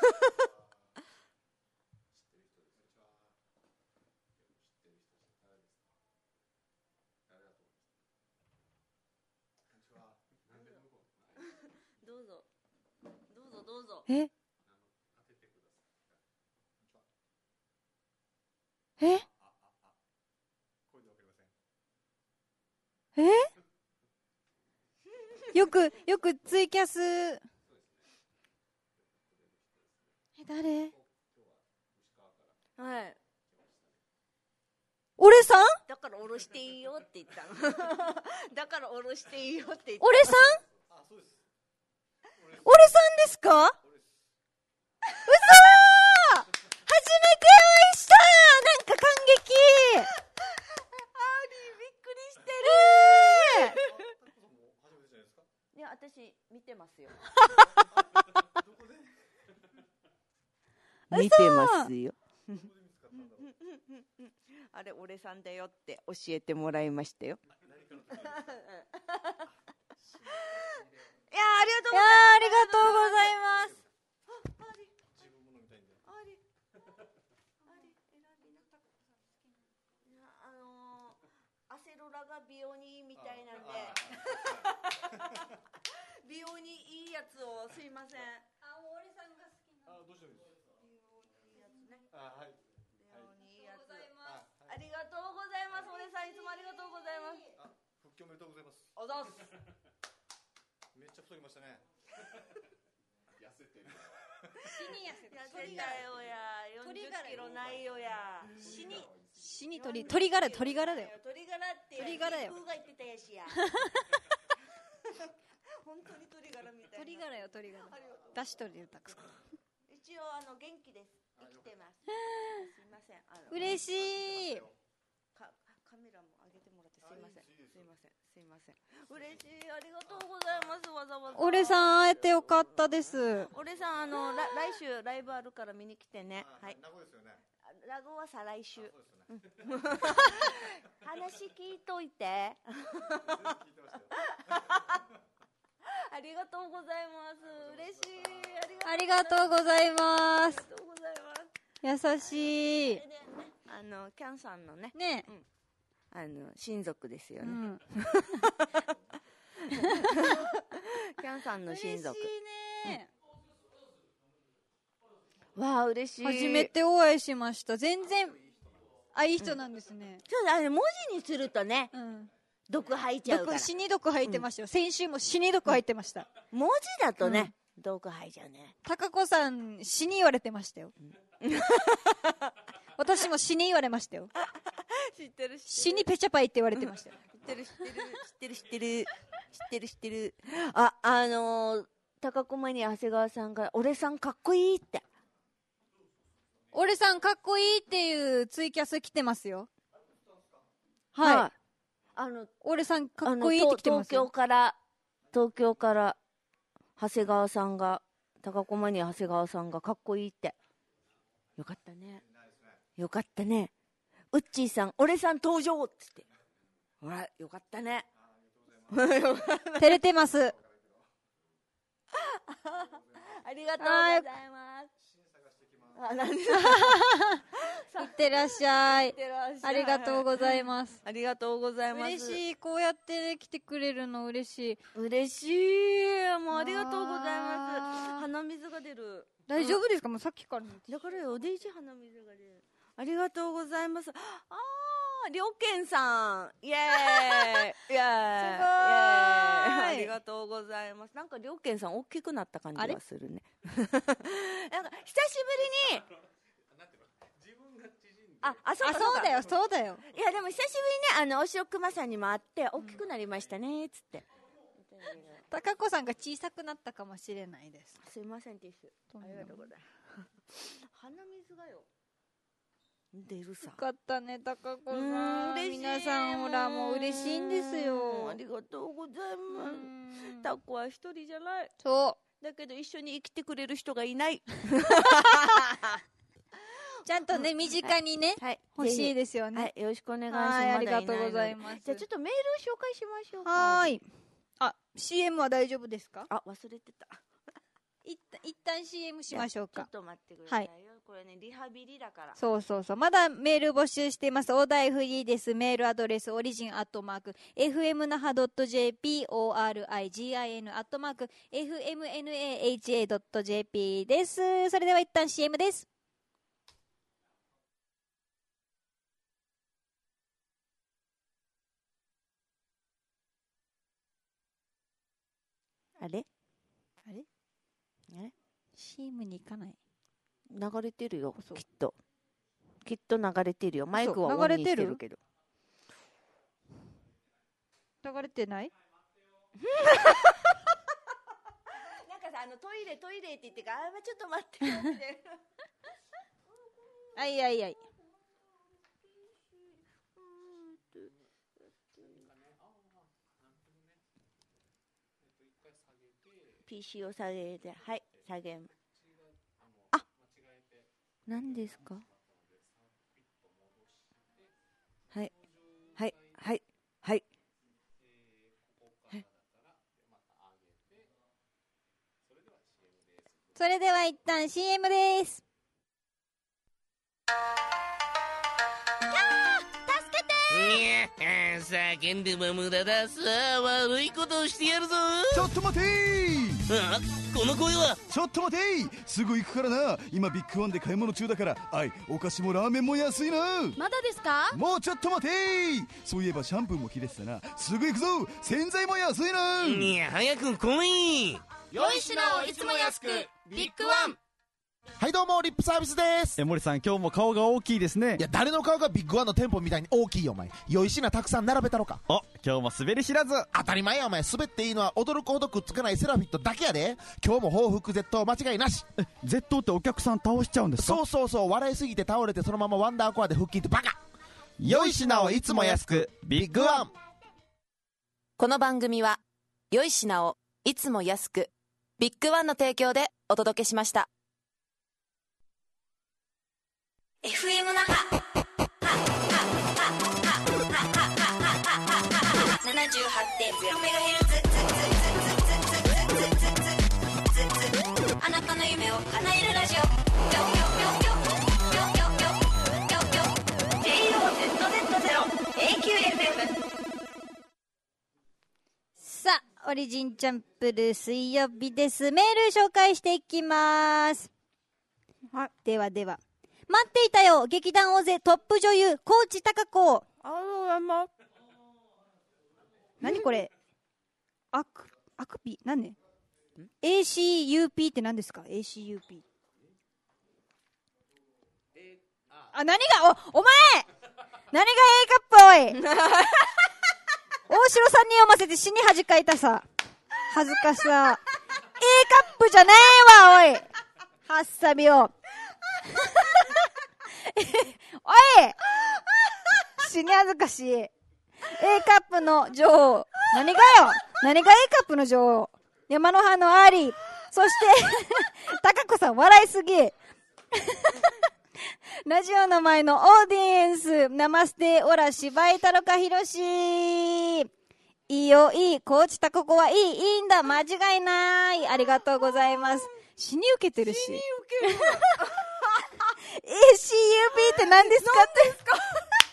どうぞどうぞどうぞえええよくよくツイキャスえ誰はい俺さんだから下ろしていいよって言ったのだから下ろしていいよって言った俺さん俺さんですかうそー初めてお会いしたなんか感激あーびっくりしてるいや私見てますよ見てますよ。あれ俺さんだよって教えてもらいましたよ。いやーありがとうございます。 いやーありがとうございます。 あのー、アセロラが美容にいいみたいなんで美容にいいやつをすいません。 あ、もう俺さんが好きな。 あ、どうしてもいいです。 美容にいいやつね。 あ、はい。 美容にいいやつ。 あ、 ありがとうございます。俺さんいつもありがとうございます。 あ、復帰おめでとうございます。 おざっす。 めっちゃ太りましたね。痩せてる。 死に痩せた。 痩せたよや。よんじゅっキロないよや。 死に死に鳥鳥柄鳥柄だよ。 鳥柄って鳥柄よ。 風が言ってたやしや。本当に鳥柄みたいな。 鳥柄よ鳥柄。出しとるよたくさん。 一応あの元気です。生きてます。すいません。あの嬉しい。 かカメラも上げてもらってすいません。すいません。すいません。嬉しい。ありがとうございます。わざわざ。 俺さん会えてよかったです。 俺さんあのら来週ライブあるから見に来てね。はい。 名古屋ですよね。 ラグは再来週。 そうですよね。 話聞いといて。ありがとうございます。嬉しい。 ありがとうございます。 ありがとうございます。 優しい。 でね、あのキャンさんのね、 ね、 うん、あの親族ですよね。 うん、 キャンさんの親族。 嬉しいね。 うん、わあ嬉しい。 初めてお会いしました。全然あいい人なんですね。 そうだね、文字にするとね、 うん、 毒吐いちゃうから。 死に毒吐いてましたよ。うん、先週も死に毒吐いてました。 文字だとね、うん、毒吐いちゃうね。 高子さん死に言われてましたよ。うん、私も死に言われましたよ。 知ってる知ってる。 死にペチャパイって言われてましたよ。 知ってる知ってる知ってる知ってる知ってる知ってる。あ、あのー、高子マニア長谷川さんが俺さんかっこいいって。 俺さんかっこいいっていうツイキャス来てますよ。はい。はい、 あの俺さんかっこいいって来てますよ。 東京から東京から長谷川さんが高子マニア長谷川さんがかっこいいって。よかったね。よかったね。ウッチーさん、俺さん登場っつって。ほら、よかったね。 照れてます。 ありがとうございます。あ、なんでいってらっしゃい。ありがとうございます。 ありがとうございます。 嬉しい。こうやって来てくれるの嬉しい。 嬉しい。もうありがとうございます。鼻水が出る。 大丈夫ですか？もうさっきから。 だからよ、デイジー鼻水が出る。ありがとうございます。あー、りょうけんさん。イエーイ。イエーイ。すごい。ありがとうございます。なんかりょうけんさん大きくなった感じがするね。なんか久しぶりに。あ、あ、そうあ、そうだよ、そうだよ。 いや、でも久しぶりにあのお城熊さんにも会って大きくなりましたねつって。 高子さんが小さくなったかもしれないです。 すいませんティッシュ。ありがとうございます。鼻水がよ。出るさ。 よかったね、高子さん。皆さんほらもう嬉しいんですよ。 ありがとうございます。タコは一人じゃない。 そう。 だけど一緒に生きてくれる人がいない。 ちゃんとね、身近にね、はい、欲しいですよね。 はい、よろしくお願いします。 はい、ありがとうございます。 じゃあちょっとメールを紹介しましょうか。 はい。あ、シーエム は大丈夫ですか？ あ、忘れてた。 一旦、一旦 シーエム しましょうか。 ちょっと待ってくださいよ。はい、これね、リハビリだから。 そうそうそう。まだメール募集しています。お題フリーです。メールアドレス、オリジンアットマーク、エフエムナハドットジェーピー、オーアールアイジーアイエヌ アットマーク、エフエムエヌエーエイチエードットジェーピー です。それでは一旦 シーエム です。 あれあれあれシーエム に行かない。 流れてるよ、きっと。きっと流れてるよ。マイクはオンにしてるけど。 流れてない？ なんかさ、あのトイレトイレって言ってから、あ、ちょっと待ってよみたいな。 あいあいあい。 ピーシー を下げて、はい、下げ。あ、 何ですか？はいはいはいはい。 それでは一旦 シーエム です。 叫んでも無駄だ。さあ悪いことをしてやるぞ。 ちょっと待てー。 あ、この声は。 ちょっと待てー。すぐ行くからな。今ビッグワンで買い物中だから。あい、お菓子もラーメンも安いな。 まだですか？ もうちょっと待てー。そういえばシャンプーも切れてたな。すぐ行くぞ。洗剤も安いな。 いや、早く来い。 良い品をいつも安く、ビッグワン。 はいどうも、リップサービスです。 え、森さん、今日も顔が大きいですね。 いや、誰の顔がビッグワンの店舗みたいに大きいよ、お前。良い品たくさん並べたろか。 お、今日も滑り知らず。 当たり前や、お前。滑っていいのは驚くほどくっつかないセラフィットだけやで。今日も報復絶倒間違いなし。 え、絶倒ってお客さん倒しちゃうんですか？ そうそうそう、笑いすぎて倒れてそのままワンダーコアで腹筋ってバカ。 良い品をいつも安く、ビッグワン。 この番組は良い品をいつも安く、ビッグワンの提供でお届けしました。 エフエム 那覇 ななじゅうはちてんゼロメガヘルツ、あなたの夢を叶えるラジオ。エーオーゼットゼットゼロ エーキューエフエム。 さあ、オリジンチャンプル水曜日です。メール紹介していきます。 はい。 ではでは。待っていたよ、劇団大勢トップ女優高知貴子。 ありがとうございます。 何これ？アクアクピ何ね？ エーシーユーピー って何ですか？ エーシーユーピー。あ、何がおお前何が A カップおい。大城さんに読ませて死に恥かいたさ。恥ずかしさ。A カップじゃねえわおい。はっさびを。おい死に恥ずかしい。 A カップの女王。何がよ何が A カップの女王。山の葉のアーリー。そして高子さん笑いすぎ。ラジオの前のオーディエンス、ナマステオラ芝居太郎かひろし。いいよいい、コーチタココはいい、いいんだ、間違いない。ありがとうございます。死に受けてるし。死に受ける。エーシーユーピー って何ですかって。ですか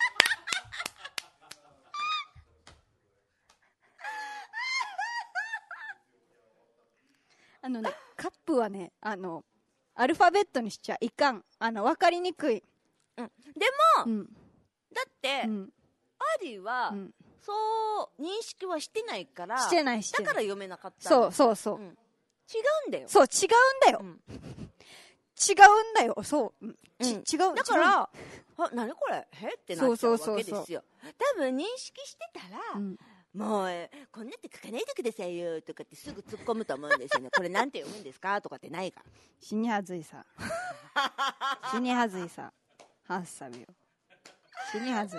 あのね、カップはね、あの、アルファベットにしちゃいかん。あの、わかりにくい。 うん、でも、うん、だって、うん、アーリーは、うん、そう認識はしてないから、 してないしてない。 だから読めなかった。 そうそうそう、うん。 違うんだよ。 そう、違うんだよ。うん、違うんだよ。そう。うん、ち違う。 だから、あ、何これへってなっちゃうわけですよ。多分認識してたら、うん、もう、こんなって書かないでくださいよとかってすぐ突っ込むと思うんですよね。これなんて読むんですかとかってないから。 死にはずいさ。死にはずいさ。はっさびよ。死にはずい。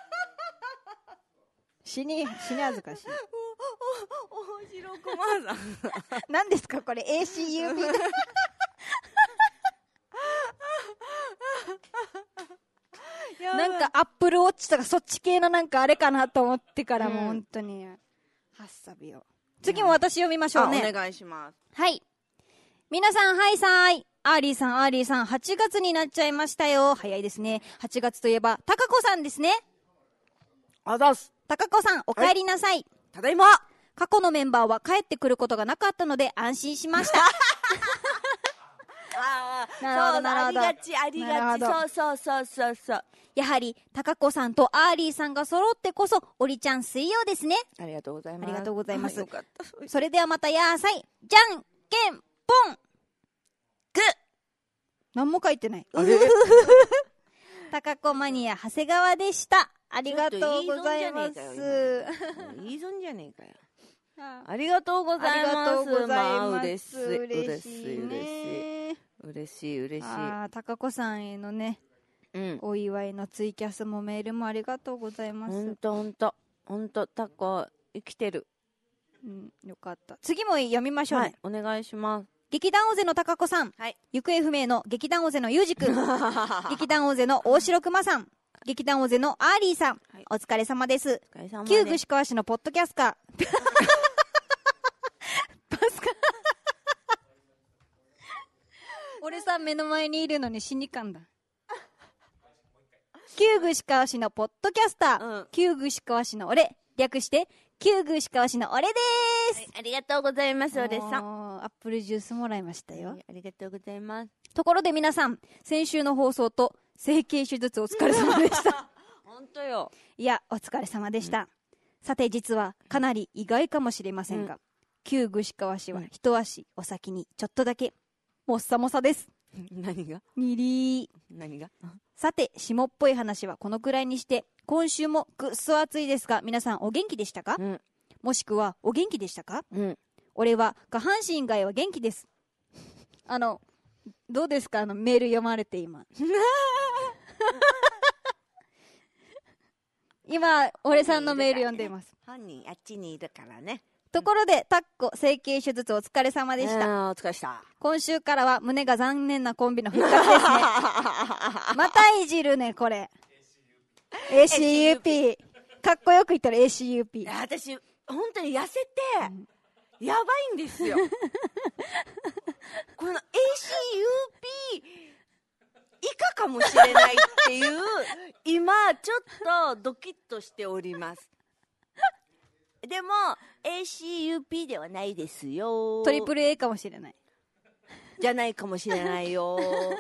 死に、死に恥ずかしい。 お、お、おしろこまさん。 何ですかこれ エーシーユーピー。なんかアップルウォッチとかそっち系のなんかあれかなと思ってからもう本当に、はっさびよ。次も私読みましょうね。 お願いします。 はい。皆さん、はいさーい。アーリーさん、アーリーさん、はちがつになっちゃいましたよ。早いですね。はちがつといえば、たかこさんですね。 あざす。 たかこさん、お帰りなさい。はい、 ただいま。 過去のメンバーは帰ってくることがなかったので安心しました。 ああ、なるほど、なるほど。ありがち、ありがち。そうそうそうそうそう。 やはり、たかこさんとアーリーさんが揃ってこそ、おりちゃん水曜ですね。 ありがとうございます。 ありがとうございます。 よかった。 それではまたやーさい。じゃんけんぽん。 グ。 何も書いてない。たかこマニア、長谷川でした。ありがとうございます。 いいぞんじゃねえかよ。ありがとうございます。ありがとうございます。嬉しい。嬉しい。嬉しい。嬉しい。嬉しい。 ああ、たかこさんへのね、うん、お祝いのツイキャスもメールもありがとうございます。 ほんとほんと。ほんと、たこ、生きてる。 うん、よかった。次も読みましょうね。 はい、お願いします。 劇団尾瀬の高子さん、 はい、 行方不明の劇団尾瀬のゆうじくん劇団尾瀬の大城熊さん、劇団尾瀬のアーリーさん、はい、お疲れ様です。 お疲れ様です。 旧串川市のポッドキャスターパスカ俺さ目の前にいるのに死にかんだ。旧串川市のポッドキャスター、うん、旧串川市の俺、略して旧串川市の俺でーす、はい、 ありがとうございます。俺さんアップルジュースもらいましたよ、はい、 ありがとうございます。 ところで皆さん、先週の放送と整形手術お疲れ様でした本当よ。 いや、お疲れ様でした、うん、さて実はかなり意外かもしれませんが、うん、旧串川市は一足お先にちょっとだけもっさもさです。 何がにりー何がさて、霜っぽい話はこのくらいにして、今週もぐっそ暑いですが、皆さんお元気でしたか、うん、もしくはお元気でしたか、うん、俺は下半身以外は元気です。あのどうですか、あのメール読まれて今今俺さんのメール読んでいます。 犯人あっちにいるからね。 ところでタッコ整形手術お疲れ様でした。 お疲れした。 今週からは胸が残念なコンビの復活ですねまたいじるねこれエーシーユーピー かっこよく言ったら エーシーユーピー。 私本当に痩せて、うん、やばいんですよこの エーシーユーピー 以下かもしれないっていう今ちょっとドキッとしておりますでも エーシーユーピー ではないですよ。 トリプル A かもしれないじゃないかもしれないよ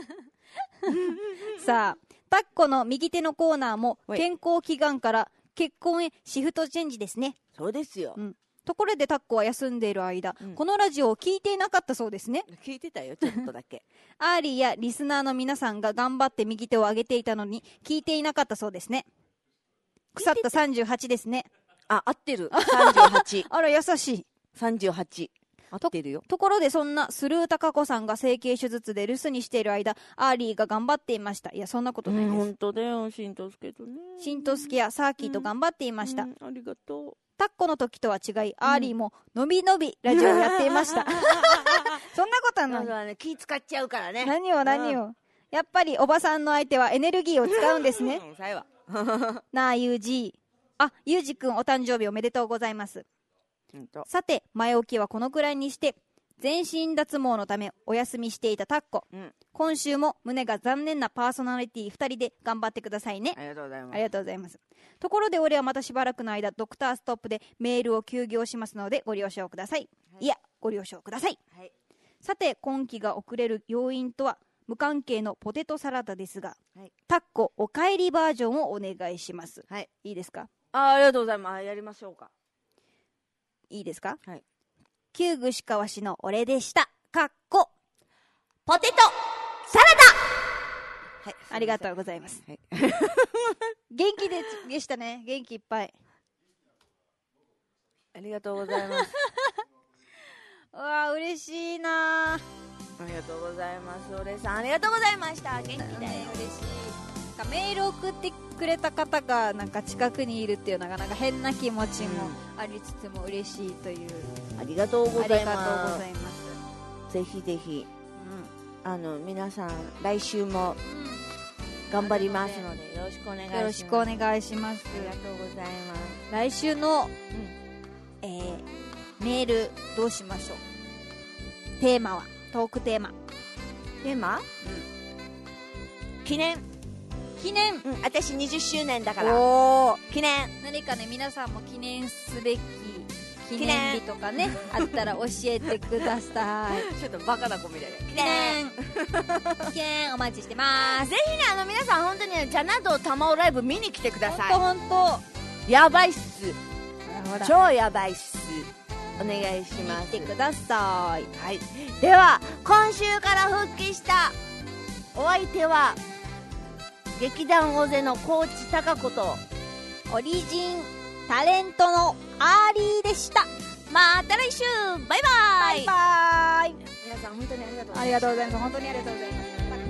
さあ、タッコの右手のコーナーも健康祈願から結婚へシフトチェンジですね。 そうですよ、うん、 ところでタッコは休んでいる間、うん、このラジオを聞いていなかったそうですね。 聞いてたよ、ちょっとだけアーリーやリスナーの皆さんが頑張って右手を上げていたのに聞いていなかったそうですね。腐ったさんじゅうはちですね。 あ、合ってるさんじゅうはちあら優しい。 さんじゅうはち合ってるよ。 と, ところでそんなスルータカコさんが整形手術で留守にしている間、アーリーが頑張っていました。いやそんなことないです。 本当だよ、しんとすけとね。 しんとすけやサーキーと頑張っていました、 うんうん、ありがとう。 タッコの時とは違い、アーリーものびのびラジオをやっていましたそんなことはない、 ね、気使っちゃうからね。 何を何を、うん、やっぱりおばさんの相手はエネルギーを使うんですねなあユージー、あ、ユージくんお誕生日おめでとうございます。さて前置きはこのくらいにして、全身脱毛のためお休みしていたタッコ、うん、今週も胸が残念なパーソナリティふたりで頑張ってくださいね。 ありがとうございます。 ありがとうございます。ところで俺はまたしばらくの間ドクターストップでメールを休業しますのでご了承ください、はい、いやご了承ください、はい、さて今期が遅れる要因とは無関係のポテトサラダですが、はい、タッコおかえりバージョンをお願いします、はい、いいですか。 あ、ありがとうございます。やりましょうか。 いいですか。 はい。 旧串川市の俺でした。かっこポテトサラダ。 はい、ありがとうございます。はい、元気ででしたね。元気いっぱい。 ありがとうございます。 うわ、嬉しいな。 ありがとうございます。お礼さんありがとうございました。元気だよ。嬉しい。 メール送ってくれた方がなんか近くにいるっていうのがなんか変な気持ちもありつつも嬉しいという、 うん、ありがとうございます。ありがとうございます。 ぜひぜひ、うん、あの皆さん来週も頑張りますので、よろしくお願いします。 よろしくお願いします。 ありがとうございます。 来週の、うん、えー、メールどうしましょう。テーマはトークテーマ。 テーマ、うん、記念記念、 うん、私にじゅっしゅうねんだから。 おー、 記念。 何かね、皆さんも記念すべき記念日とかねあったら教えてください。 ちょっとバカな子みたいな。 記念記念お待ちしてます。 ぜひね、あの皆さん本当にね、ジャナドタマオライブ見に来てください。 本当本当やばいっす。超やばいっす。お願いします。 見てください。 はい。では今週から復帰したお相手は劇団尾瀬の高知貴子とオリジンタレントのアーリーでした。 また来週。バイバイ。 バイバイ。 皆さん本当にありがとうございます。 ありがとうございます。本当にありがとうございます。